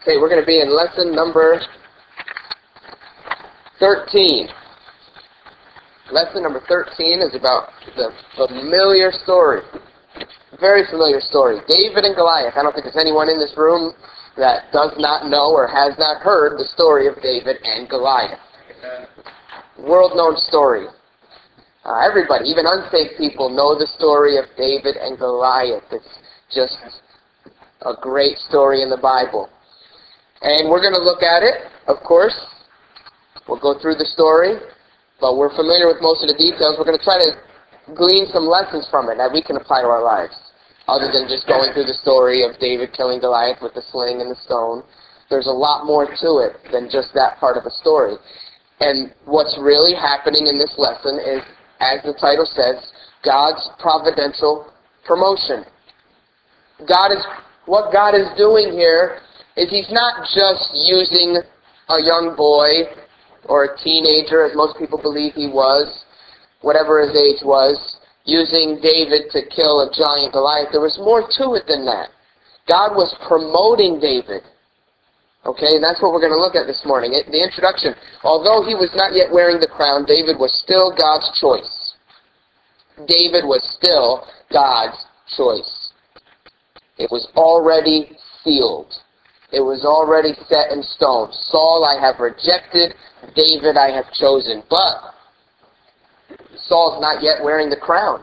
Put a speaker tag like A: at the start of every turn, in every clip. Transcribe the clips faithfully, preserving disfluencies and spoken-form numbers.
A: Okay, we're going to be in lesson number thirteen. Lesson number thirteen is about the familiar story. Very familiar story. David and Goliath. I don't think there's anyone in this room that does not know or has not heard the story of David and Goliath. World-known story. Uh, everybody, even unsaved people, know the story of David and Goliath. It's just a great story in the Bible. And we're going to look at it, of course. We'll go through the story, but we're familiar with most of the details. We're going to try to glean some lessons from it that we can apply to our lives, other than just going through the story of David killing Goliath with the sling and the stone. There's a lot more to it than just that part of the story. And what's really happening in this lesson is, as the title says, God's providential promotion. God is, what God is doing here is He's not just using a young boy or a teenager, as most people believe he was, whatever his age was, using David to kill a giant Goliath. There was more to it than that. God was promoting David. Okay, and that's what we're going to look at this morning. It, the introduction. Although he was not yet wearing the crown, David was still God's choice. David was still God's choice. It was already sealed. It was already set in stone. Saul I have rejected, David I have chosen. But Saul's not yet wearing the crown.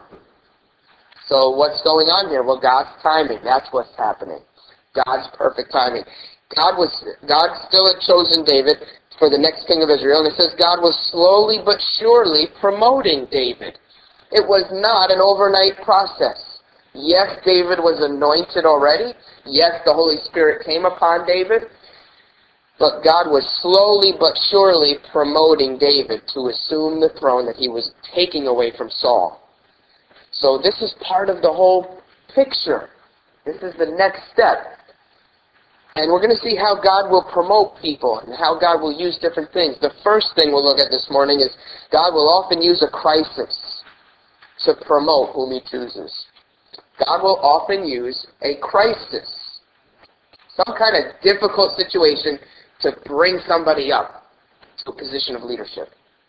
A: So what's going on here? Well, God's timing. That's what's happening. God's perfect timing. God was God still had chosen David for the next king of Israel, and it says God was slowly but surely promoting David. It was not an overnight process. Yes, David was anointed already. Yes, the Holy Spirit came upon David. But God was slowly but surely promoting David to assume the throne that he was taking away from Saul. So this is part of the whole picture. This is the next step. And we're going to see how God will promote people and how God will use different things. The first thing we'll look at this morning is God will often use a crisis to promote whom He chooses. God will often use a crisis, some kind of difficult situation, to bring somebody up to a position of leadership.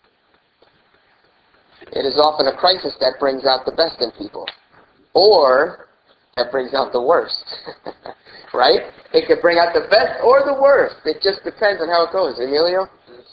A: It is often a crisis that brings out the best in people, or that brings out the worst, right? It could bring out the best or the worst. It just depends on how it goes. Emilio?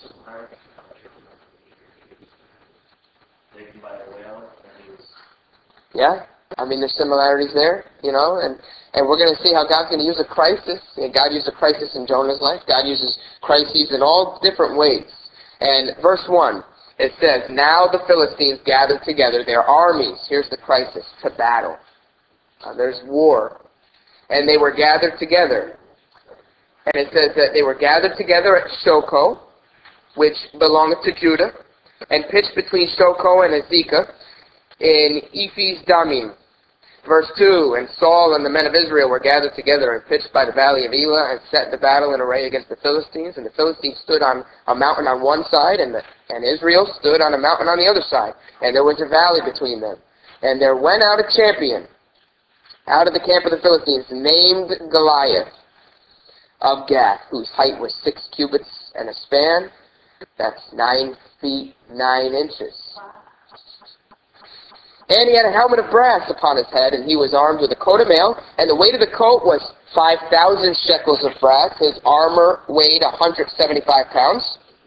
A: Yeah? I mean, there's similarities there, you know, and, and we're going to see how God's going to use a crisis. God used a crisis in Jonah's life. God uses crises in all different ways. And verse one, it says, now the Philistines gathered together their armies. Here's the crisis, to battle. Uh, there's war. And they were gathered together. And it says that they were gathered together at Shoko, which belonged to Judah, and pitched between Shoko and Azekah in Ephes Damim. Verse two, and Saul and the men of Israel were gathered together and pitched by the valley of Elah and set the battle in array against the Philistines. And the Philistines stood on a mountain on one side, and, the, and Israel stood on a mountain on the other side. And there was a valley between them. And there went out a champion out of the camp of the Philistines, named Goliath of Gath, whose height was six cubits and a span. That's nine feet, nine inches. And he had a helmet of brass upon his head, and he was armed with a coat of mail, and the weight of the coat was five thousand shekels of brass. His armor weighed one hundred seventy-five pounds.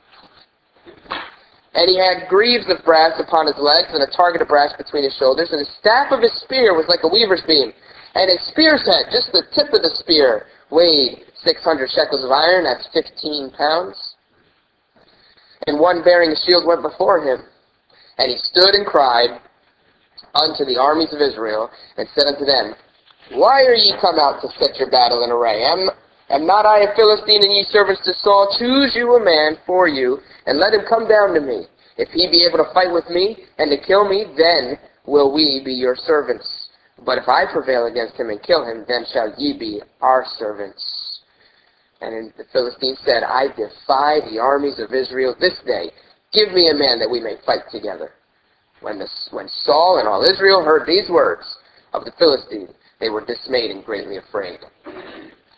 A: And he had greaves of brass upon his legs, and a target of brass between his shoulders, and the staff of his spear was like a weaver's beam. And his spear's head, just the tip of the spear, weighed six hundred shekels of iron, that's fifteen pounds. And one bearing a shield went before him, and he stood and cried unto the armies of Israel, and said unto them, why are ye come out to set your battle in array? Am, am not I a Philistine, and ye servants to Saul? Choose you a man for you, and let him come down to me. If he be able to fight with me, and to kill me, then will we be your servants. But if I prevail against him and kill him, then shall ye be our servants. And the Philistines said, I defy the armies of Israel this day. Give me a man that we may fight together. When, the, when Saul and all Israel heard these words of the Philistines, they were dismayed and greatly afraid.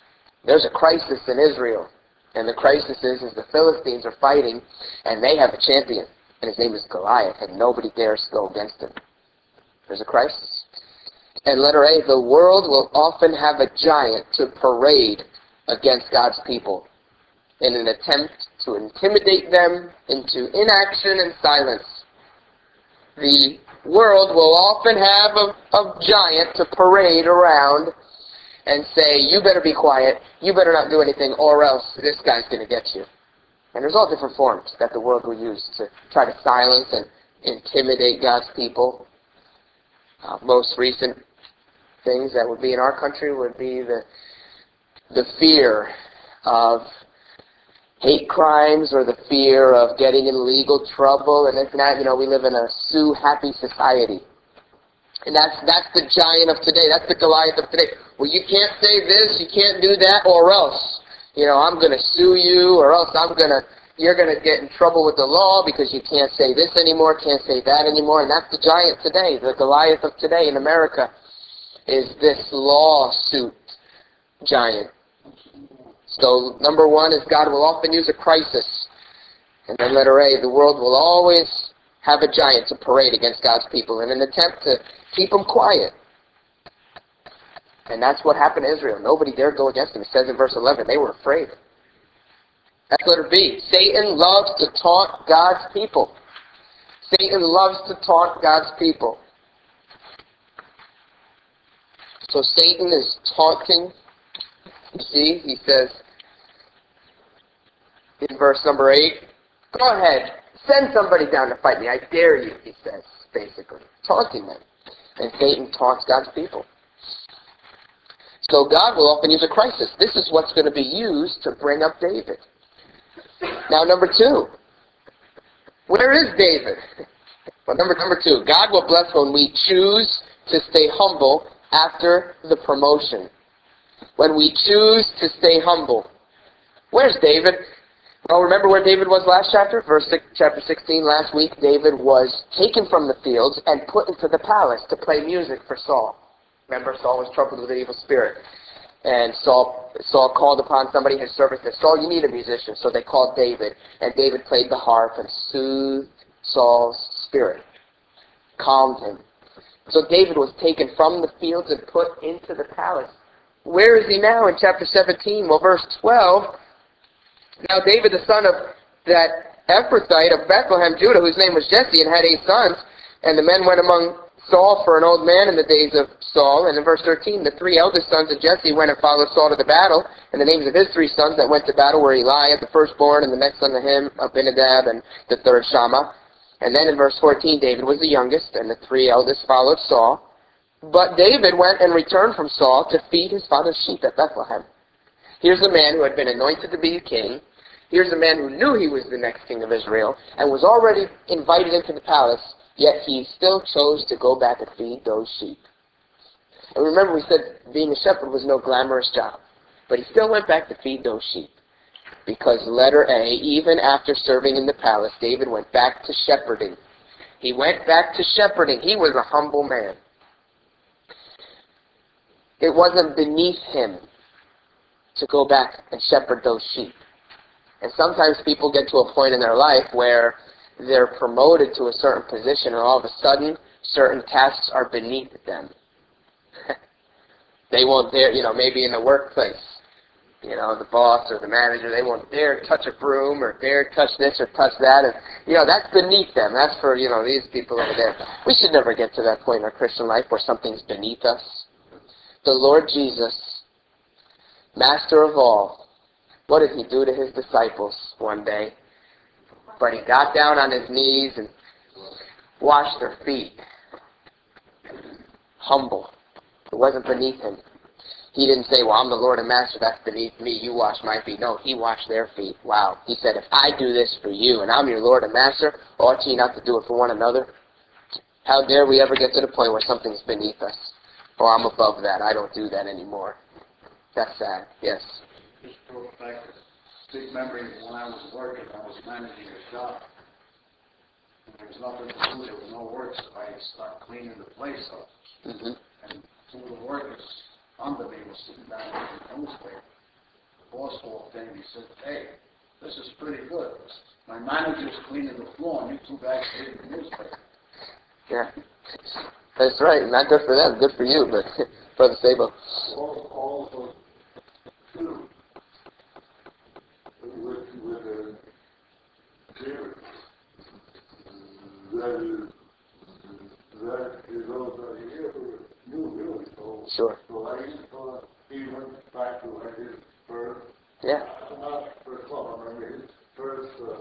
A: There's a crisis in Israel. And the crisis is, is the Philistines are fighting, and they have a champion. And his name is Goliath, and nobody dares go against him. There's a crisis. And letter A, the world will often have a giant to parade against God's people in an attempt to intimidate them into inaction and silence. The world will often have a, a giant to parade around and say, you better be quiet, you better not do anything, or else this guy's going to get you. And there's all different forms that the world will use to try to silence and intimidate God's people. Uh, most recent things that would be in our country would be the the fear of hate crimes or the fear of getting in legal trouble. And if not, you know, we live in a sue-happy society. And that's that's the giant of today. That's the Goliath of today. Well, you can't say this, you can't do that, or else, you know, I'm going to sue you, or else I'm going to, you're going to get in trouble with the law because you can't say this anymore, can't say that anymore. And that's the giant today. The Goliath of today in America is this lawsuit giant. So number one is God will often use a crisis. And then letter A, the world will always have a giant to parade against God's people in an attempt to keep them quiet. And that's what happened to Israel. Nobody dared go against them. It says in verse eleven, they were afraid. That's letter B. Satan loves to taunt God's people. Satan loves to taunt God's people. So Satan is taunting. You see, he says in verse number eight, go ahead, send somebody down to fight me. I dare you, he says, basically. Taunting them. And Satan taunts God's people. So God will often use a crisis. This is what's going to be used to bring up David. Now, number two. Where is David? Well, number, number two. God will bless when we choose to stay humble after the promotion. When we choose to stay humble. Where's David? Well, remember where David was last chapter? Verse six, chapter sixteen, last week, David was taken from the fields and put into the palace to play music for Saul. Remember, Saul was troubled with an evil spirit. And Saul, Saul called upon somebody, his servant said, Saul, you need a musician. So they called David, and David played the harp and soothed Saul's spirit, calmed him. So David was taken from the fields and put into the palace. Where is he now in chapter seventeen? Well, verse twelve, now David, the son of that Ephrathite of Bethlehem, Judah, whose name was Jesse, and had eight sons, and the men went among Saul for an old man in the days of Saul. And in verse thirteen, the three eldest sons of Jesse went and followed Saul to the battle. And the names of his three sons that went to battle were Eliab, the firstborn, and the next son to him, Abinadab, and the third Shammah. And then in verse fourteen, David was the youngest, and the three eldest followed Saul. But David went and returned from Saul to feed his father's sheep at Bethlehem. Here's a man who had been anointed to be a king. Here's a man who knew he was the next king of Israel and was already invited into the palace, yet he still chose to go back and feed those sheep. And remember, we said being a shepherd was no glamorous job, but he still went back to feed those sheep. Because letter A, even after serving in the palace, David went back to shepherding. He went back to shepherding. He was a humble man. It wasn't beneath him to go back and shepherd those sheep. And sometimes people get to a point in their life where they're promoted to a certain position, and all of a sudden, certain tasks are beneath them. They won't dare, you know, maybe in the workplace, you know, the boss or the manager, they won't dare touch a broom or dare touch this or touch that. And, you know, that's beneath them. That's for, you know, these people over there. We should never get to that point in our Christian life where something's beneath us. The Lord Jesus, Master of all, what did he do to his disciples one day? But he got down on his knees and washed their feet. Humble. It wasn't beneath him. He didn't say, well, I'm the Lord and Master, that's beneath me, you wash my feet. No, he washed their feet. Wow. He said, if I do this for you and I'm your Lord and Master, ought ye not to do it for one another? How dare we ever get to the point where something's beneath us? Oh, I'm above that. I don't do that anymore. That's sad. Yes.
B: Just go back to big memory when I was working, I was managing a shop. And there was nothing to do, there was no work, so I started cleaning the place up.
A: Mm-hmm.
B: And two of the workers under me were sitting down reading the newspaper. boss walked in, he said, hey, this is pretty good. My manager's cleaning the floor, and you two guys reading the newspaper.
A: Yeah. That's right. Not good for them. Good for you, but Brother Sabo.
C: All, all of two. With, with a theory. That is, that is also here for you, really. So,
A: Sure.
C: so I thought he went back to like his first,
A: Yeah.
C: not first club, I remember his first, uh,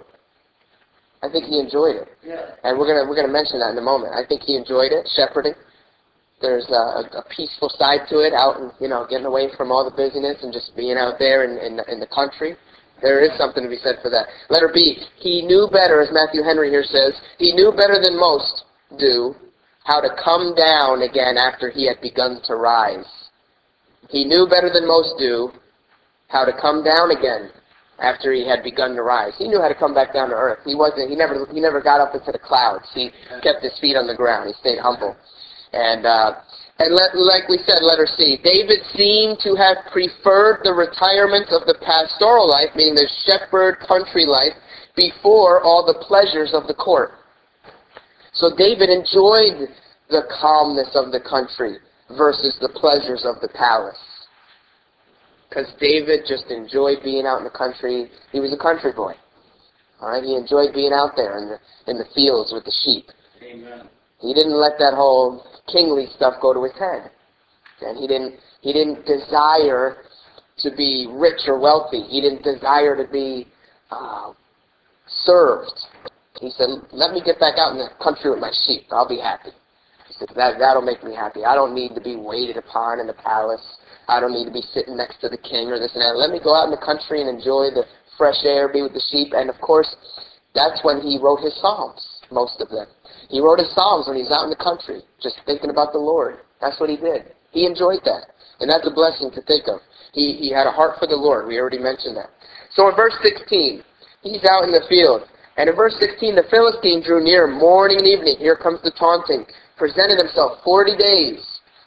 A: I think he enjoyed it.
C: yeah.
A: And we're gonna we're gonna mention that in a moment. I think he enjoyed it, shepherding. There's a, a peaceful side to it, out and you know, getting away from all the busyness and just being out there in, in, in the country. There is something to be said for that. Letter B, he knew better, as Matthew Henry here says, he knew better than most do how to come down again after he had begun to rise. He knew better than most do how to come down again after he had begun to rise. He knew how to come back down to earth. He wasn't. He never. He never got up into the clouds. He kept his feet on the ground. He stayed humble. And uh, and let, like we said, letter C, David seemed to have preferred the retirement of the pastoral life, meaning the shepherd country life, before all the pleasures of the court. So David enjoyed the calmness of the country versus the pleasures of the palace. Because David just enjoyed being out in the country. He was a country boy. All right, he enjoyed being out there in the in the fields with the sheep.
B: Amen.
A: He didn't let that whole kingly stuff go to his head, and he didn't he didn't desire to be rich or wealthy. He didn't desire to be uh, served. He said, "Let me get back out in the country with my sheep. I'll be happy." He said, "That that'll make me happy. I don't need to be waited upon in the palace. I don't need to be sitting next to the king or this and that. Let me go out in the country and enjoy the fresh air, be with the sheep." And of course, that's when he wrote his Psalms, most of them. He wrote his Psalms when he was out in the country, just thinking about the Lord. That's what he did. He enjoyed that. And that's a blessing to think of. He, he had a heart for the Lord. We already mentioned that. So in verse sixteen, he's out in the field. And in verse sixteen, the Philistine drew near morning and evening. Here comes the taunting. Presented himself forty days.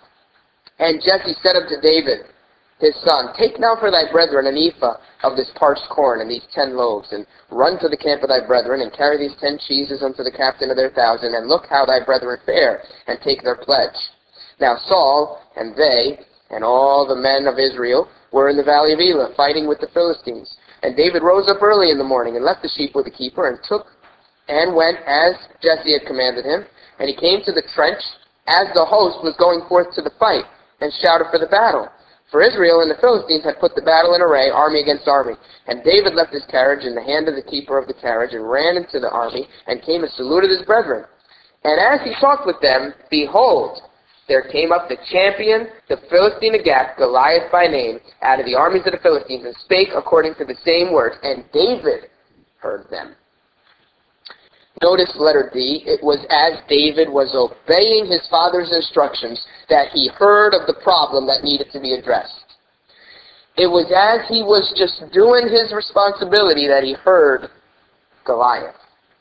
A: And Jesse said unto David, his son, "Take now for thy brethren an ephah of this parched corn and these ten loaves, and run to the camp of thy brethren, and carry these ten cheeses unto the captain of their thousand, and look how thy brethren fare, and take their pledge." Now Saul, and they, and all the men of Israel, were in the valley of Elah, fighting with the Philistines. And David rose up early in the morning, and left the sheep with the keeper, and took, and went as Jesse had commanded him. And he came to the trench, as the host was going forth to the fight, and shouted for the battle. For Israel and the Philistines had put the battle in array, army against army. And David left his carriage in the hand of the keeper of the carriage, and ran into the army, and came and saluted his brethren. And as he talked with them, behold, there came up the champion, the Philistine of Gath, Goliath by name, out of the armies of the Philistines, and spake according to the same words. And David heard them. Notice letter D, it was as David was obeying his father's instructions that he heard of the problem that needed to be addressed. It was as he was just doing his responsibility that he heard Goliath.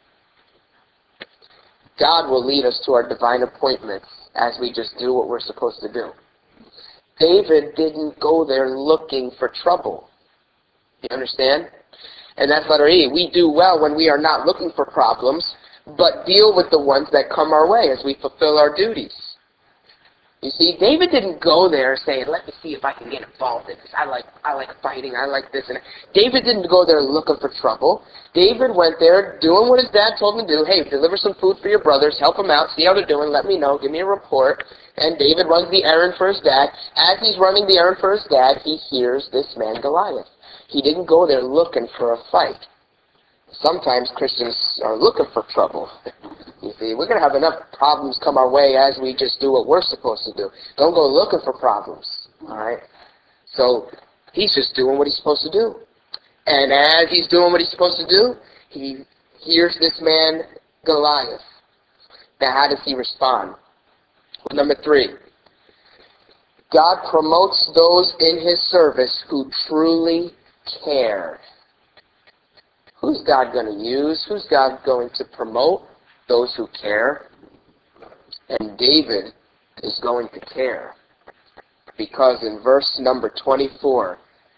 A: God will lead us to our divine appointments as we just do what we're supposed to do. David didn't go there looking for trouble. You understand? And that's letter E. We do well when we are not looking for problems, but deal with the ones that come our way as we fulfill our duties. You see, David didn't go there saying, "Let me see if I can get involved in this. I like I like fighting. I like this." And David didn't go there looking for trouble. David went there doing what his dad told him to do. Hey, deliver some food for your brothers. Help them out. See how they're doing. Let me know. Give me a report. And David runs the errand for his dad. As he's running the errand for his dad, he hears this man Goliath. He didn't go there looking for a fight. Sometimes Christians are looking for trouble. You see, we're going to have enough problems come our way as we just do what we're supposed to do. Don't go looking for problems, all right? So he's just doing what he's supposed to do. And as he's doing what he's supposed to do, he hears this man Goliath. Now, how does he respond? Number three, God promotes those in his service who truly care. Who's God going to use? Who's God going to promote? Those who care. And David is going to care. Because in verse number twenty-four,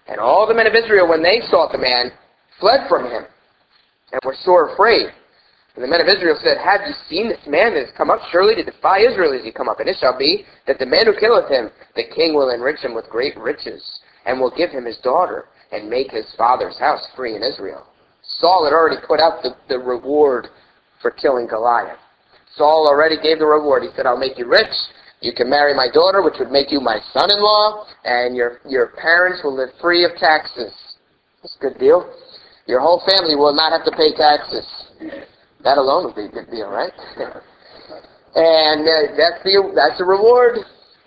A: And all the men of Israel, when they saw the man, fled from him, and were sore afraid. And the men of Israel said, Have you seen this man that has come up? Surely to defy Israel is he come up. And it shall be that the man who killeth him, the king will enrich him with great riches, and will give him his daughter, and make his father's house free in Israel. Saul had already put out the, the reward for killing Goliath. Saul already gave the reward. He said, I'll make you rich. You can marry my daughter, which would make you my son-in-law, and your, your parents will live free of taxes. That's a good deal. Your whole family will not have to pay taxes. That alone would be a good deal, right? And uh, that's the that's the reward.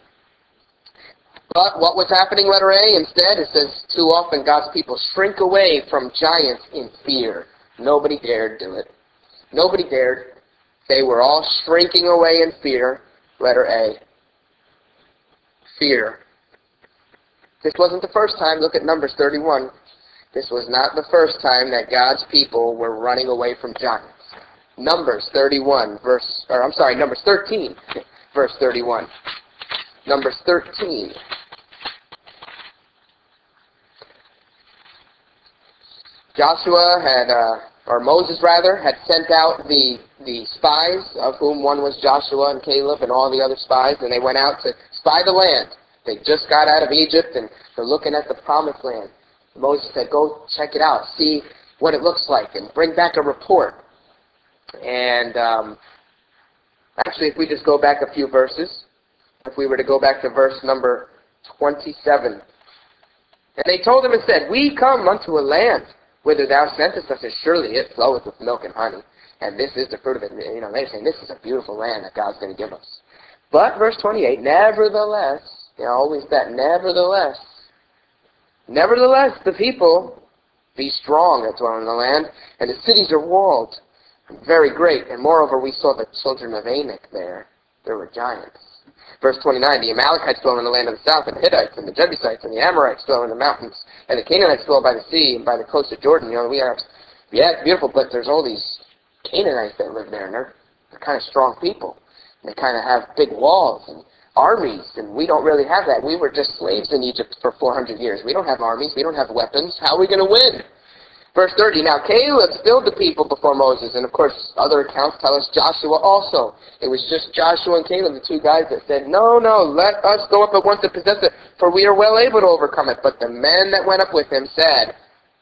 A: But what was happening, letter A? Instead, it says, too often God's people shrink away from giants in fear. Nobody dared do it. Nobody dared. They were all shrinking away in fear. Letter A. Fear. This wasn't the first time. Look at Numbers thirty-one. This was not the first time that God's people were running away from giants. Numbers thirty-one, verse, or I'm sorry, Numbers thirteen, verse thirty-one. Numbers thirteen. Joshua had, uh, or Moses rather, had sent out the, the spies, of whom one was Joshua and Caleb and all the other spies, and they went out to spy the land. They just got out of Egypt, and they're looking at the promised land. Moses said, go check it out, see what it looks like, and bring back a report. And um, actually, if we just go back a few verses, if we were to go back to verse number twenty-seven. And they told him and said, We come unto a land whither thou sentest us, and surely it floweth with milk and honey. And this is the fruit of it. You know, they're saying this is a beautiful land that God's going to give us. But, verse twenty-eight, nevertheless, you know, always that nevertheless, nevertheless, the people be strong that dwell in the land, and the cities are walled, and very great. And moreover, we saw the children of Anak there. There were giants. Verse twenty-nine, the Amalekites dwell in the land of the south, and the Hittites, and the Jebusites, and the Amorites dwell in the mountains, and the Canaanites dwell by the sea, and by the coast of Jordan. You know, we have, yeah, it's beautiful, but there's all these Canaanites that live there, and they're, they're kind of strong people. And they kind of have big walls and armies, and we don't really have that. We were just slaves in Egypt for four hundred years. We don't have armies. We don't have weapons. How are we going to win? Verse thirty, now Caleb stilled the people before Moses, and of course other accounts tell us Joshua also. It was just Joshua and Caleb, the two guys that said, no, no, let us go up at once and possess it, for we are well able to overcome it. But the men that went up with him said,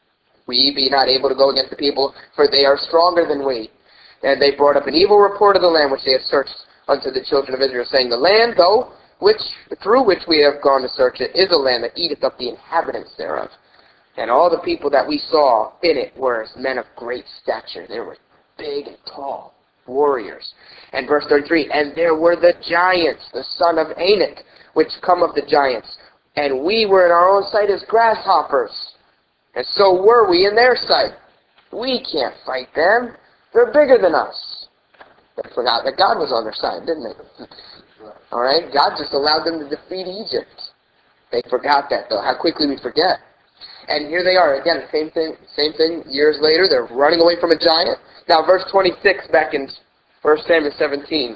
A: we be not able to go against the people, for they are stronger than we. And they brought up an evil report of the land which they had searched unto the children of Israel, saying, the land, though, which through which we have gone to search it, is a land that eateth up the inhabitants thereof. And all the people that we saw in it were men of great stature. They were big and tall, warriors. And verse thirty-three, and there were the giants, the son of Anak, which come of the giants. And we were in our own sight as grasshoppers. And so were we in their sight. We can't fight them. They're bigger than us. They forgot that God was on their side, didn't they? All right? God just allowed them to defeat Egypt. They forgot that, though. How quickly we forget. And here they are, again, same thing, same thing, years later, they're running away from a giant. Now, verse twenty-six, back in First Samuel seventeen.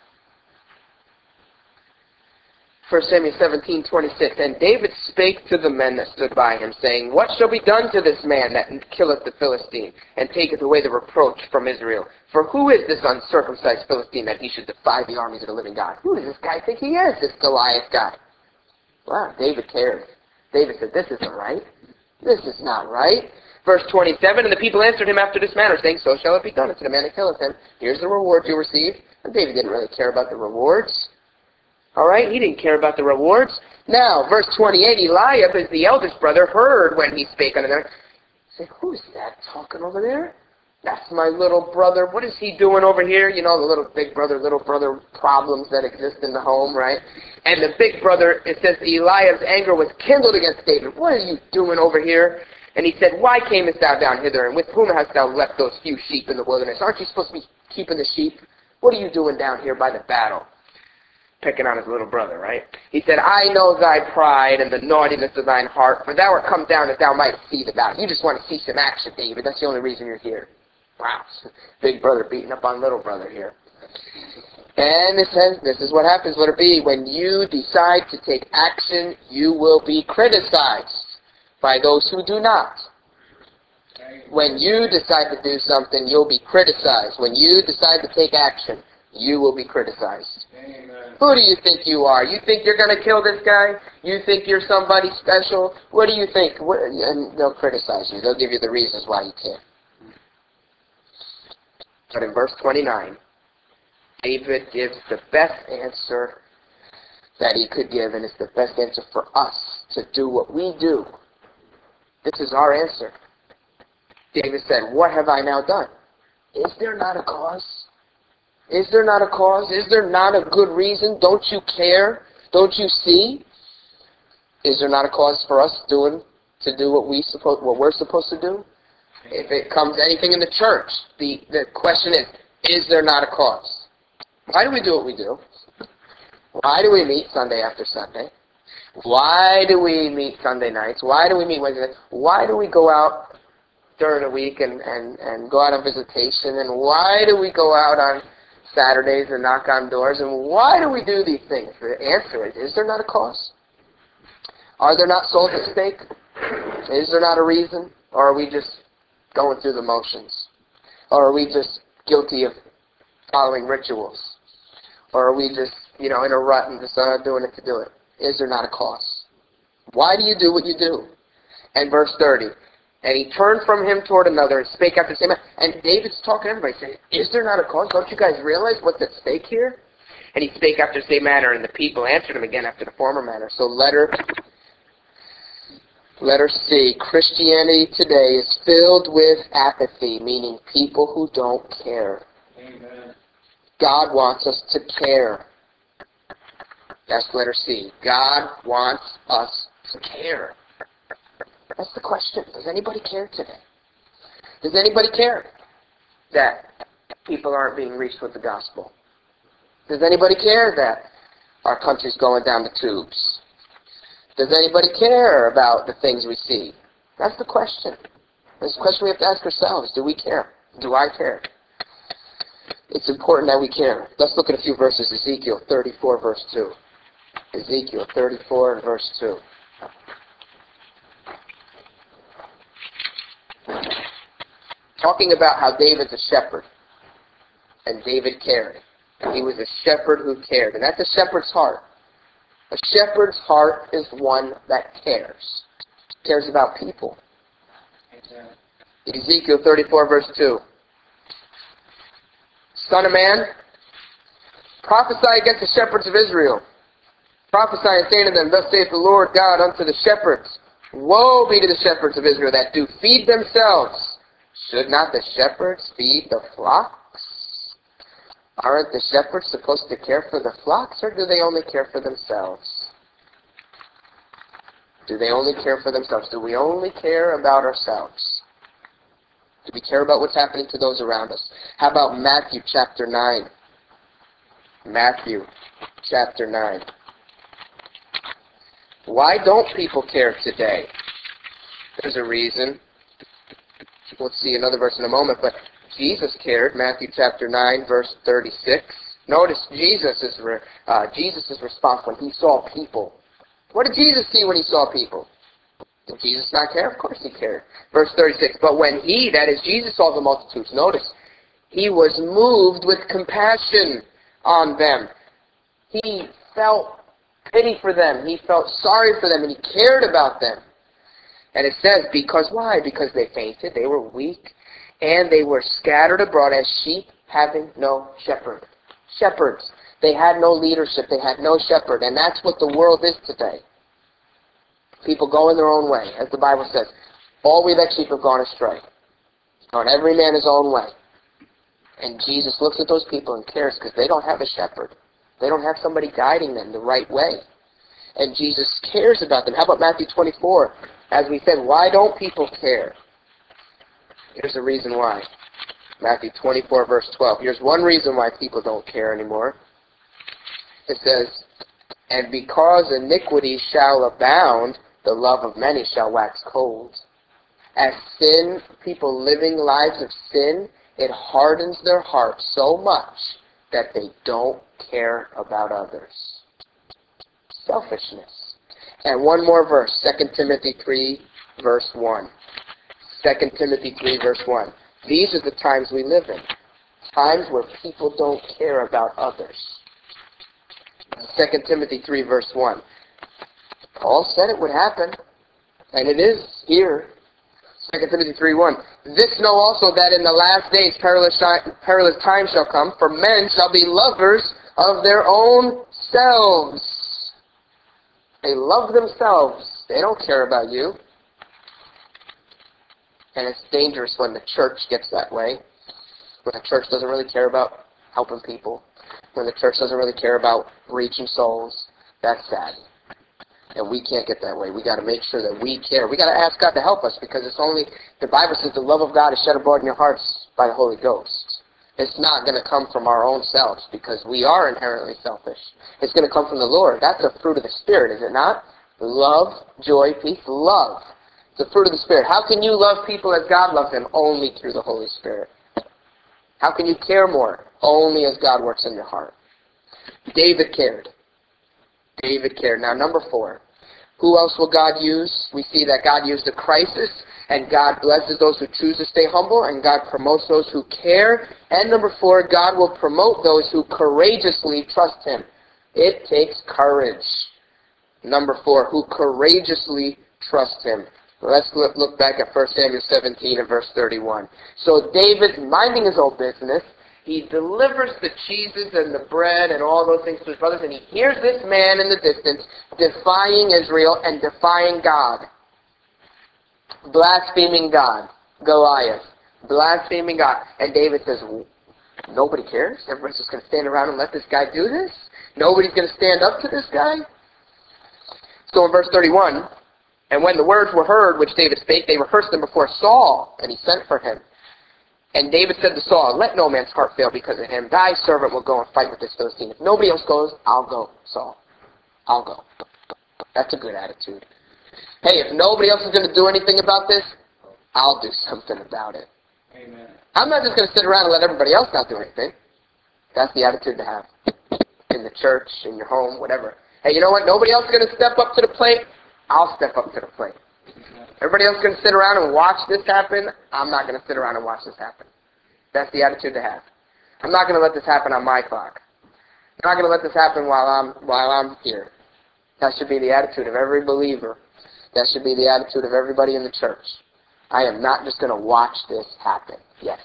A: First Samuel seventeen, twenty-six. And David spake to the men that stood by him, saying, what shall be done to this man that killeth the Philistine, and taketh away the reproach from Israel? For who is this uncircumcised Philistine that he should defy the armies of the living God? Who does this guy think he is, this Goliath guy? Wow, David cared. David said, this isn't right. This is not right. Verse twenty-seven, and the people answered him after this manner, saying, so shall it be done unto the man that killeth him. Here's the reward you receive. And David didn't really care about the rewards. All right, he didn't care about the rewards. Now, verse twenty-eight, Eliab, is the eldest brother, heard when he spake unto them. He said, who's that talking over there? That's my little brother. What is he doing over here? You know, the little big brother, little brother problems that exist in the home, right? And the big brother, it says, Eliab's anger was kindled against David. What are you doing over here? And he said, why camest thou down hither? And with whom hast thou left those few sheep in the wilderness? Aren't you supposed to be keeping the sheep? What are you doing down here by the battle? Picking on his little brother, right? He said, I know thy pride and the naughtiness of thine heart, for thou art come down that thou mightest see the battle. You just want to see some action, David. That's the only reason you're here. Wow, big brother beating up on little brother here. And it says, this is what happens, let it be. When you decide to take action, you will be criticized. by those who do not. When you decide to do something, you'll be criticized. When you decide to take action, you will be criticized.
B: Amen.
A: Who do you think you are? You think you're going to kill this guy? You think you're somebody special? What do you think? What, and they'll criticize you. They'll give you the reasons why you can't. But in verse twenty-nine, David gives the best answer that he could give, and it's the best answer for us to do what we do. This is our answer. David said, "What have I now done? Is there not a cause? Is there not a cause? Is there not a good reason? Don't you care? Don't you see? Is there not a cause for us doing to do what we supposed what we're supposed to do? If it comes to anything in the church, the, the question is, is there not a cause? Why do we do what we do? Why do we meet Sunday after Sunday? Why do we meet Sunday nights? Why do we meet Wednesday nights? Why do we go out during the week and, and, and go out on visitation? And why do we go out on Saturdays and knock on doors? And why do we do these things? The answer is, is there not a cause? Are there not souls at stake? Is there not a reason? Or are we just going through the motions? Or are we just guilty of following rituals? Or are we just, you know, in a rut and just uh, doing it to do it? Is there not a cause? Why do you do what you do? And verse thirty, and he turned from him toward another and spake after the same manner. And David's talking to everybody saying, is there not a cause? Don't you guys realize what's at stake here? And he spake after the same manner, and the people answered him again after the former manner. So letter, letter C, Christianity today is filled with apathy, meaning people who don't care.
B: Amen.
A: God wants us to care. That's letter C. God wants us to care. That's the question. Does anybody care today? Does anybody care that people aren't being reached with the gospel? Does anybody care that our country's going down the tubes? Does anybody care about the things we see? That's the question. That's the question we have to ask ourselves. Do we care? Do I care? It's important that we care. Let's look at a few verses. Ezekiel thirty-four, verse two. Ezekiel thirty-four and verse two. Talking about how David's a shepherd. And David cared. And he was a shepherd who cared. And that's a shepherd's heart. A shepherd's heart is one that cares. Cares about people. Ezekiel thirty-four, verse two. Son of man, prophesy against the shepherds of Israel. Prophesy and say to them, thus saith the Lord God unto the shepherds, woe be to the shepherds of Israel that do feed themselves. Should not the shepherds feed the flocks? Aren't the shepherds supposed to care for the flocks, or do they only care for themselves? Do they only care for themselves? Do we only care about ourselves? Do we care about what's happening to those around us? How about Matthew chapter nine? Matthew chapter nine. Why don't people care today? There's a reason. We'll see another verse in a moment, but Jesus cared. Matthew chapter nine, verse thirty-six. Notice Jesus is re, uh, Jesus' response when he saw people. What did Jesus see when he saw people? Did Jesus not care? Of course he cared. Verse thirty-six, but when he, that is Jesus, saw the multitudes, notice, he was moved with compassion on them. He felt pity for them. He felt sorry for them, and he cared about them. And it says, because why? Because they fainted, they were weak, and they were scattered abroad as sheep having no shepherd. Shepherds. They had no leadership. They had no shepherd. And that's what the world is today. People going their own way. As the Bible says, all we like sheep have gone astray. On every man his own way. And Jesus looks at those people and cares because they don't have a shepherd. They don't have somebody guiding them the right way. And Jesus cares about them. How about Matthew twenty-four? As we said, why don't people care? Here's the reason why. Matthew twenty-four, verse twelve. Here's one reason why people don't care anymore. It says, and because iniquity shall abound, the love of many shall wax cold. As sin, people living lives of sin, it hardens their hearts so much that they don't care about others. Selfishness. And one more verse, Second Timothy three, verse one. Second Timothy three, verse one. These are the times we live in. Times where people don't care about others. Second Timothy three, verse one. Paul said it would happen, and it is here. Second Timothy three, one. This know also that in the last days perilous, perilous times shall come, for men shall be lovers of their own selves. They love themselves. They don't care about you. And it's dangerous when the church gets that way. When the church doesn't really care about helping people. When the church doesn't really care about reaching souls. That's sad. And we can't get that way. We got to make sure that we care. We got to ask God to help us, because it's only, the Bible says the love of God is shed abroad in your hearts by the Holy Ghost. It's not going to come from our own selves, because we are inherently selfish. It's going to come from the Lord. That's a fruit of the Spirit, is it not? Love, joy, peace, love. It's a fruit of the Spirit. How can you love people as God loves them? Only through the Holy Spirit. How can you care more? Only as God works in your heart. David cared. David cared. Now, number four. Who else will God use? We see that God used a crisis, and God blesses those who choose to stay humble, and God promotes those who care. And number four, God will promote those who courageously trust Him. It takes courage. Number four, who courageously trust Him. Let's look, look back at First Samuel seventeen and verse thirty-one. So David, minding his own business, he delivers the cheeses and the bread and all those things to his brothers, and he hears this man in the distance defying Israel and defying God. Blaspheming God. Goliath. Blaspheming God. And David says, nobody cares? Everybody's just going to stand around and let this guy do this? Nobody's going to stand up to this guy? So in verse thirty-one, and when the words were heard which David spake, they rehearsed them before Saul, and he sent for him. And David said to Saul, let no man's heart fail because of him. Thy servant will go and fight with this Philistine. If nobody else goes, I'll go, Saul. I'll go. That's a good attitude. Hey, if nobody else is going to do anything about this, I'll do something about it.
B: Amen.
A: I'm not just going to sit around and let everybody else not do anything. That's the attitude to have. In the church, in your home, whatever. Hey, you know what? Nobody else is going to step up to the plate. I'll step up to the plate. Everybody else is going to sit around and watch this happen. I'm not going to sit around and watch this happen. That's the attitude to have. I'm not going to let this happen on my clock. I'm not going to let this happen while I'm while I'm here. That should be the attitude of every believer. That should be the attitude of everybody in the church. I am not just going to watch this happen. Yes.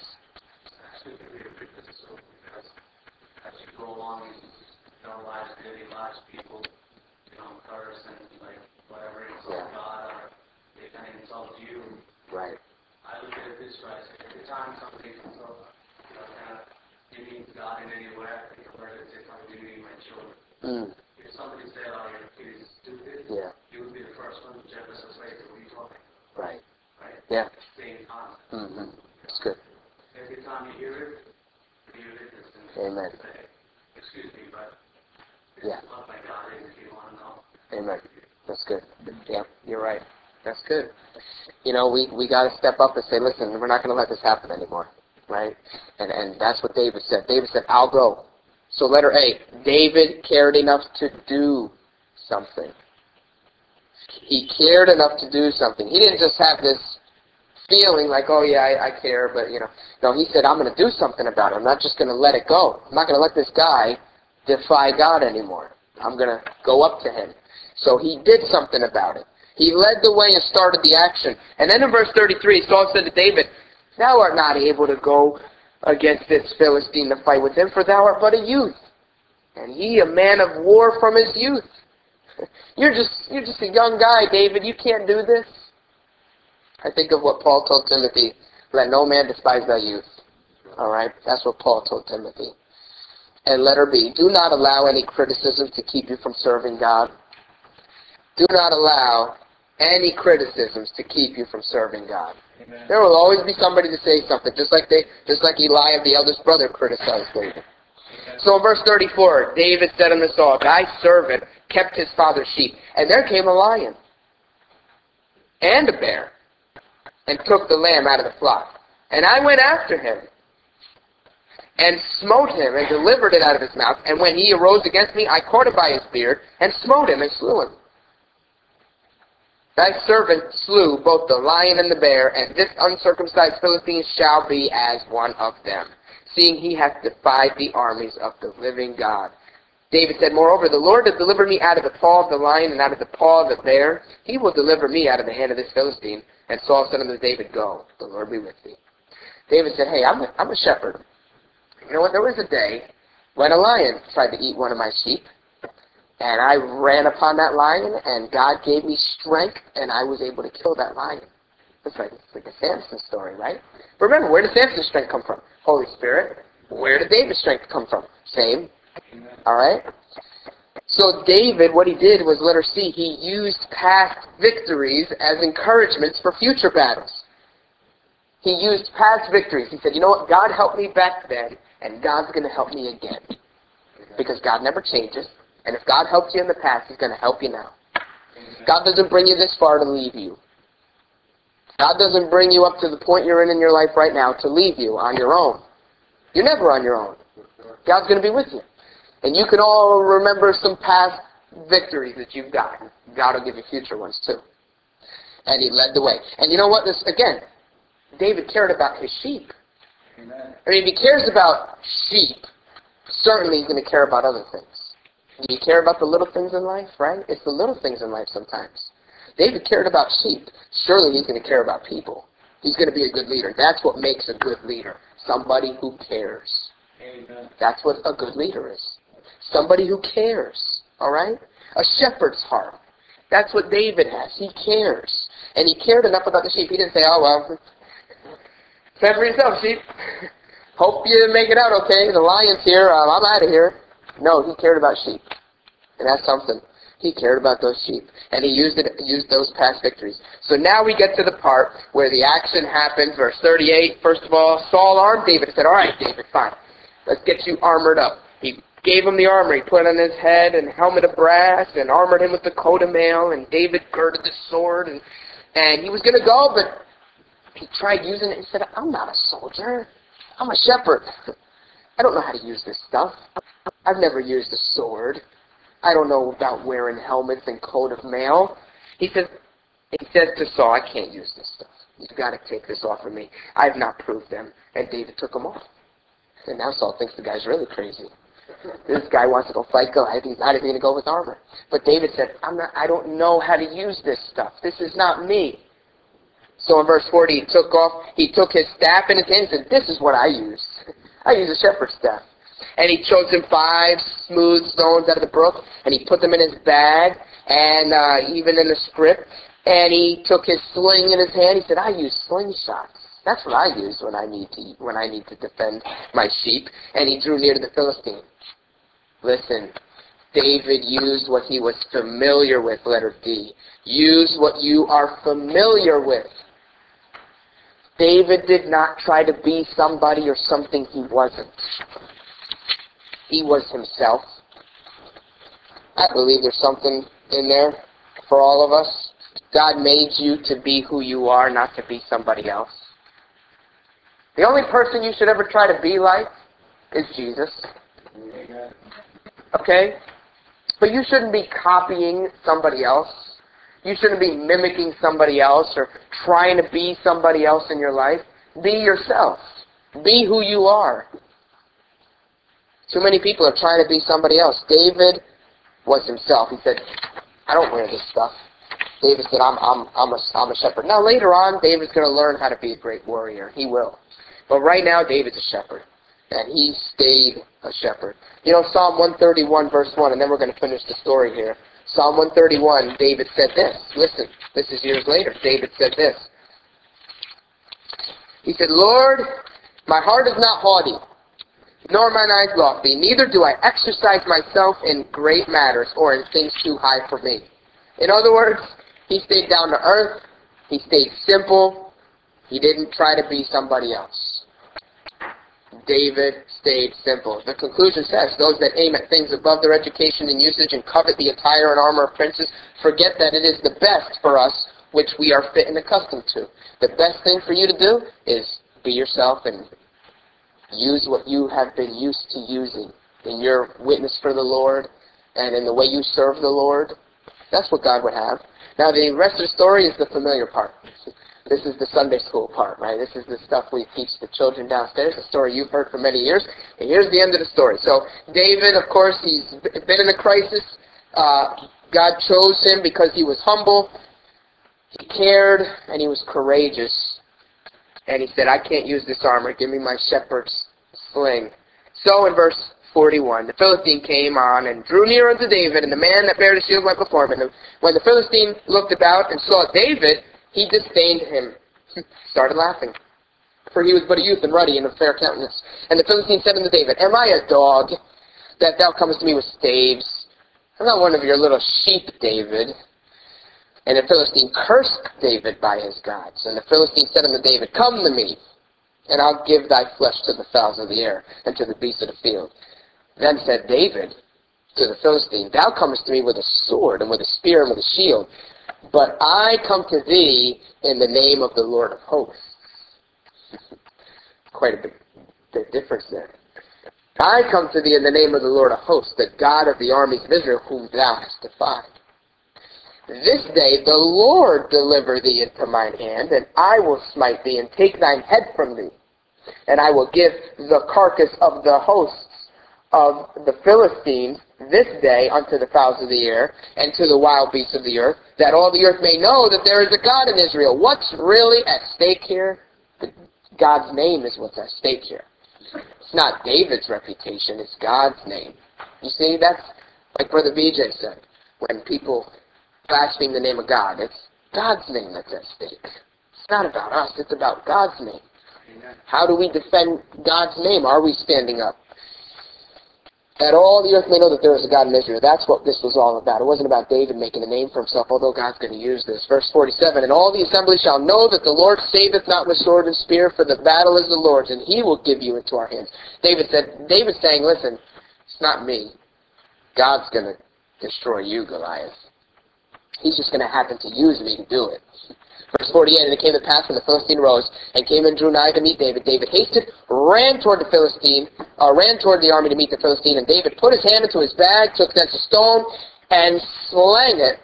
D: As you go along in your lives, daily lives, people, you know, curse and like whatever insult
A: Yeah.
D: God or they kind of insult you.
A: Right.
D: I look at it this way: every time somebody insults, you know, kind of demeans God in any way, I think of where it's if I'm demeaning my children.
A: Mm.
D: If somebody said, "Oh, your kid is stupid,"
A: Yeah.
D: you would be the first one to judge us and say, "What are you talking?"
A: Right.
D: Right?
A: Yeah.
D: Same concept.
A: Mm-hmm. That's good.
D: Every time you hear it, you hear it and
A: Amen.
D: say, "Excuse me, but
A: Yeah.
D: it's not my God is if you want to know."
A: Amen. That's good. Yeah, you're right. That's good. You know, we, we got to step up and say, listen, we're not going to let this happen anymore. Right? And and that's what David said. David said, I'll go. So letter A, David cared enough to do something. He cared enough to do something. He didn't just have this feeling like, oh yeah, I, I care, but you know. No, he said, I'm going to do something about it. I'm not just going to let it go. I'm not going to let this guy defy God anymore. I'm going to go up to him. So he did something about it. He led the way and started the action. And then in verse thirty-three, Saul said to David, thou art not able to go against this Philistine to fight with him, for thou art but a youth, and he a man of war from his youth. You're just you're just a young guy, David. You can't do this. I think of what Paul told Timothy, let no man despise thy youth. All right? That's what Paul told Timothy. And letter B, do not allow any criticism to keep you from serving God. Do not allow any criticisms to keep you from serving God.
B: Amen.
A: There will always be somebody to say something, just like they, just like Eliab, the eldest brother, criticized David. So in verse thirty-four, David said unto Saul, thy servant kept his father's sheep, and there came a lion and a bear, and took the lamb out of the flock. And I went after him, and smote him, and delivered it out of his mouth. And when he arose against me, I caught him by his beard, and smote him, and slew him. Thy servant slew both the lion and the bear, and this uncircumcised Philistine shall be as one of them, seeing he hath defied the armies of the living God. David said, Moreover, the Lord hath delivered me out of the paw of the lion and out of the paw of the bear. He will deliver me out of the hand of this Philistine. And Saul said unto David, Go, the Lord be with thee. David said, Hey, I'm a, I'm a shepherd. You know what? There was a day when a lion tried to eat one of my sheep. And I ran upon that lion, and God gave me strength, and I was able to kill that lion. That's right. It's like a Samson story, right? But remember, where did Samson's strength come from? Holy Spirit. Where did David's strength come from? Same. All right? So David, what he did was, let her see, he used past victories as encouragements for future battles. He used past victories. He said, you know what? God helped me back then, and God's going to help me again. Because God never changes. And if God helped you in the past, He's going to help you now. God doesn't bring you this far to leave you. God doesn't bring you up to the point you're in in your life right now to leave you on your own. You're never on your own. God's going to be with you. And you can all remember some past victories that you've gotten. God will give you future ones too. And He led the way. And you know what? This again, David cared about his sheep.
B: Amen.
A: I mean, if he cares about sheep, certainly he's going to care about other things. Do you care about the little things in life, right? It's the little things in life sometimes. David cared about sheep. Surely he's going to care about people. He's going to be a good leader. That's what makes a good leader. Somebody who cares.
B: Amen.
A: That's what a good leader is. Somebody who cares. All right? A shepherd's heart. That's what David has. He cares. And he cared enough about the sheep. He didn't say, oh, well, fend for yourself, sheep. Hope you make it out okay. The lion's here. Uh, I'm out of here. No, he cared about sheep. And that's something. He cared about those sheep. And he used it, used those past victories. So now we get to the part where the action happens. Verse thirty-eight, first of all, Saul armed David. He said, all right, David, fine. Let's get you armored up. He gave him the armor. He put on his head and helmet of brass and armored him with the coat of mail. And David girded the sword. And, and he was going to go, but he tried using it. He said, I'm not a soldier. I'm a shepherd. I don't know how to use this stuff. I've never used a sword. I don't know about wearing helmets and coat of mail. He says, he says to Saul, I can't use this stuff. You've got to take this off of me. I've not proved them. And David took them off. And now Saul thinks the guy's really crazy. This guy wants to go fight Goliath. He's not even going to go with armor. But David said, I'm not, I don't know how to use this stuff. This is not me. So in verse forty, he took off, he took his staff in his hand and said, this is what I use. I use a shepherd's staff. And he chose him five smooth stones out of the brook, and he put them in his bag, and uh, even in the scrip. And he took his sling in his hand. He said, I use slingshots. That's what I use when I need to when I need to defend my sheep. And he drew near to the Philistine. Listen, David used what he was familiar with, letter D. Use what you are familiar with. David did not try to be somebody or something he wasn't. He was himself. I believe there's something in there for all of us. God made you to be who you are, not to be somebody else. The only person you should ever try to be like is Jesus. Okay? But you shouldn't be copying somebody else. You shouldn't be mimicking somebody else or trying to be somebody else in your life. Be yourself. Be who you are. Too many people are trying to be somebody else. David was himself. He said, I don't wear this stuff. David said, I'm, I'm, I'm, a, I'm a shepherd. Now later on, David's going to learn how to be a great warrior. He will. But right now, David's a shepherd. And he stayed a shepherd. You know, Psalm one thirty-one, verse one, and then we're going to finish the story here. Psalm one thirty-one, David said this. Listen, this is years later. David said this. He said, Lord, my heart is not haughty, nor mine eyes lofty. Neither do I exercise myself in great matters or in things too high for me. In other words, he stayed down to earth. He stayed simple. He didn't try to be somebody else. David stayed simple. The conclusion says, those that aim at things above their education and usage and covet the attire and armor of princes forget that it is the best for us which we are fit and accustomed to. The best thing for you to do is be yourself and use what you have been used to using in your witness for the Lord and in the way you serve the Lord. That's what God would have. Now, the rest of the story is the familiar part. This is the Sunday school part, right? This is the stuff we teach the children downstairs, the story you've heard for many years. And here's the end of the story. So David, of course, he's been in a crisis. Uh, God chose him because he was humble, he cared, and he was courageous. And he said, I can't use this armor. Give me my shepherd's sling. So in verse forty-one, the Philistine came on and drew near unto David, and the man that bare the shield went before him. And when the Philistine looked about and saw David, he disdained him, started laughing. For he was but a youth and ruddy and of fair countenance. And the Philistine said unto David, Am I a dog, that thou comest to me with staves? I'm not one of your little sheep, David. And the Philistine cursed David by his gods. And the Philistine said unto David, Come to me, and I'll give thy flesh to the fowls of the air, and to the beasts of the field. Then said David to the Philistine, Thou comest to me with a sword, and with a spear, and with a shield. But I come to thee in the name of the Lord of hosts. Quite a big, big difference there. I come to thee in the name of the Lord of hosts, the God of the armies of Israel, whom thou hast defied. This day the Lord deliver thee into mine hand, and I will smite thee, and take thine head from thee. And I will give the carcass of the hosts of the Philistines this day unto the fowls of the air, and to the wild beasts of the earth, that all the earth may know that there is a God in Israel. What's really at stake here? God's name is what's at stake here. It's not David's reputation, it's God's name. You see, that's like Brother B J said, when people blaspheme the name of God, it's God's name that's at stake. It's not about us, it's about God's name. How do we defend God's name? Are we standing up? That all the earth may know that there is a God in Israel. That's what this was all about. It wasn't about David making a name for himself, although God's going to use this. Verse forty-seven, And all the assembly shall know that the Lord saveth not with sword and spear, for the battle is the Lord's, and he will give you into our hands. David said, David's saying, listen, it's not me. God's going to destroy you, Goliath. He's just going to happen to use me to do it. Verse forty-eight, And it came to pass when the Philistine rose, and came and drew nigh to meet David. David hasted, ran toward the Philistine, uh, ran toward the army to meet the Philistine, and David put his hand into his bag, took thence a stone, and slang it.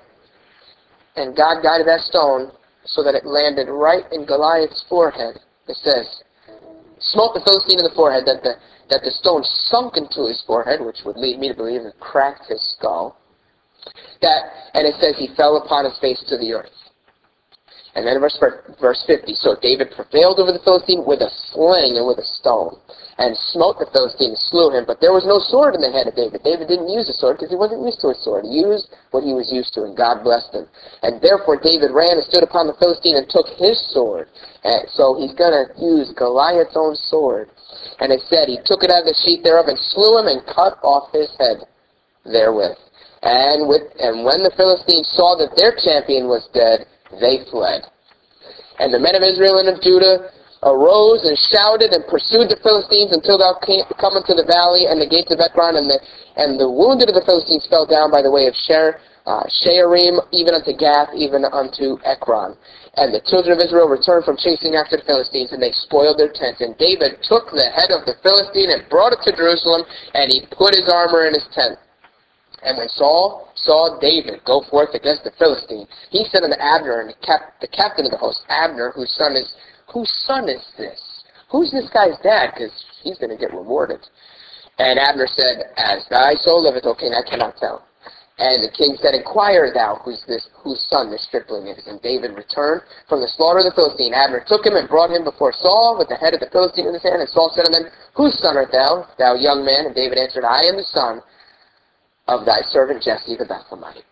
A: And God guided that stone so that it landed right in Goliath's forehead. It says, smote the Philistine in the forehead, that the, that the stone sunk into his forehead, which would lead me to believe it cracked his skull. That, and it says he fell upon his face to the earth. And then verse, verse fifty, So David prevailed over the Philistine with a sling and with a stone, and smote the Philistine and slew him. But there was no sword in the head of David. David didn't use a sword because he wasn't used to a sword. He used what he was used to, and God blessed him. And therefore David ran and stood upon the Philistine and took his sword. And so he's going to use Goliath's own sword. And it said he took it out of the sheath thereof and slew him and cut off his head therewith. And, with, and when the Philistines saw that their champion was dead, they fled. And the men of Israel and of Judah arose and shouted and pursued the Philistines until thou came, come into the valley and the gates of Ekron, and the and the wounded of the Philistines fell down by the way of Sher, uh, Shearim, even unto Gath, even unto Ekron. And the children of Israel returned from chasing after the Philistines, and they spoiled their tents. And David took the head of the Philistine and brought it to Jerusalem, and he put his armor in his tent. And when Saul saw David go forth against the Philistine, he said unto Abner, and the, cap- the captain of the host, Abner, whose son is, whose son is this? Who's this guy's dad? Because he's going to get rewarded. And Abner said, As thy soul liveth, O king, I cannot tell. And the king said, Inquire thou who's this, whose son this stripling is. And David returned from the slaughter of the Philistine. Abner took him and brought him before Saul with the head of the Philistine in his hand. And Saul said unto him, Whose son art thou, thou young man? And David answered, I am the son of thy servant Jesse the Bethlehemite.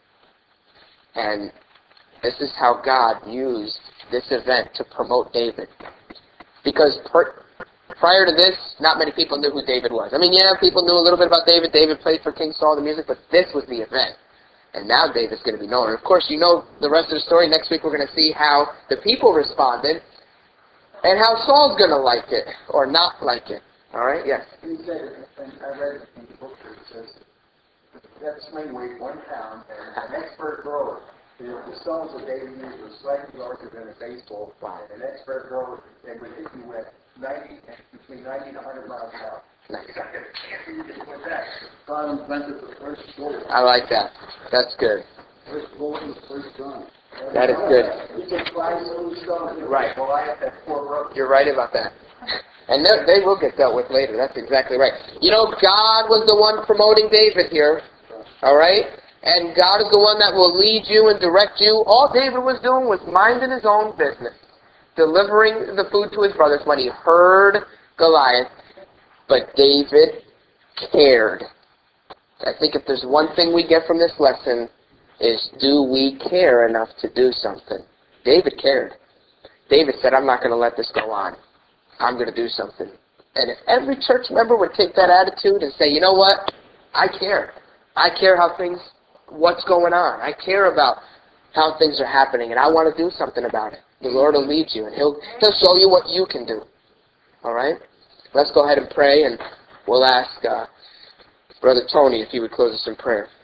A: And this is how God used this event to promote David. Because per, prior to this, not many people knew who David was. I mean, yeah, people knew a little bit about David. David played for King Saul, the music, but this was the event. And now David's going to be known. And of course, you know the rest of the story. Next week we're going to see how the people responded and how Saul's going to like it or not like it. All right? Yes?
B: He said, and I read in the book that it says, that sling weighed one pound, and an expert thrower, you know, the stones that David used were slightly larger than a baseball.
A: Wow.
B: An expert thrower, they would hit you with ninety, between ninety and one hundred miles an hour.
A: Nice.
B: With that, God invented the first bullet.
A: I like that. That's good.
B: First bullet was first gun.
A: That is good.
C: We can find some stuff.
A: Right.
C: Goliath had four brothers.
A: You're right about that. And they, they will get dealt with later. That's exactly right. You know, God was the one promoting David here. All right? And God is the one that will lead you and direct you. All David was doing was minding his own business, delivering the food to his brothers when he heard Goliath. But David cared. I think if there's one thing we get from this lesson is, do we care enough to do something? David cared. David said, I'm not going to let this go on. I'm going to do something. And if every church member would take that attitude and say, you know what? I care. I care how things, what's going on. I care about how things are happening, and I want to do something about it. The Lord will lead you, and He'll, he'll show you what you can do. All right? Let's go ahead and pray, and we'll ask uh, Brother Tony if he would close us in prayer.